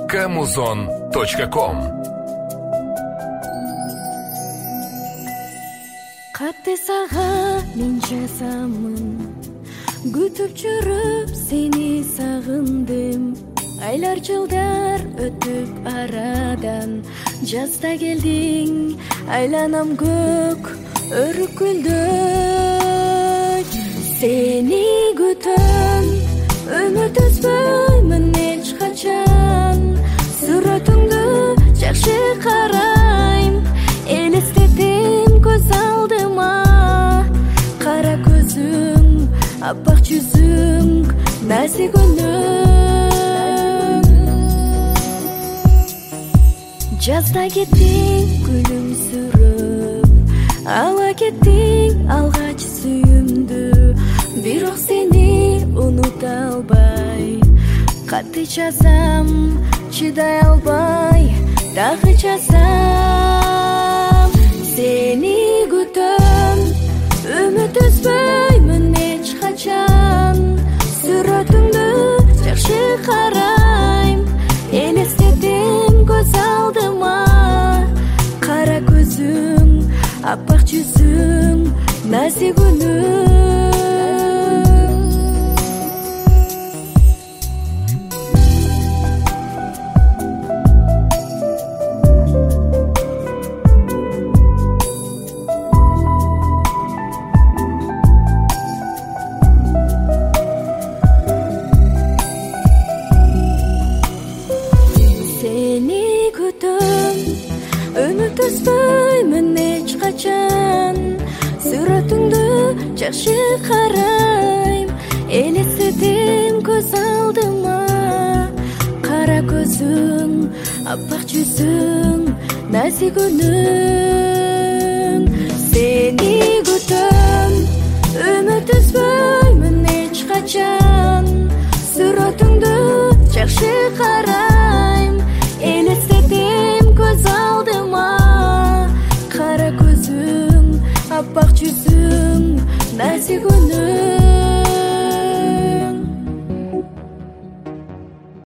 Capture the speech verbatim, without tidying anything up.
камузон точка ком. Катты сага мен жазамын, күтүп жүрүп сени сагындым. Айлар жылдар өтүп арадан, жазда келдиң, айланам көк өрүк гүлдөй. Сени күтөм, үмүт үзбөймүн эч качан. Сүрөтүңдү жакшы карайм, элестетим көз алдыма. Кара көзүң, аппак жүзүң, назик үнүң. Жазда кеттиң күлүмсүрөп, ала кеттиң алгач сүйүмдү. Бирок сени унута албай, катты жазам, чыдай албай, дагы жазам. Сени күтөм, үмүт үзбөймүн эч качан. Сүрөтүңдү жакшы карайм, элестетим көз алдыма. Кара көзүң, аппак жүзүң, назик үнүң. Үмүт үзбөймүн эч качан. Сүрөтүңдү жакшы карайм, элестетим көз алдыма. Кара көзүң, аппак жүзүң, назик үнүң. Сени күтөм, үмүт үзбөймүн эч качан. Сүрөтүңдү жакшы карайм,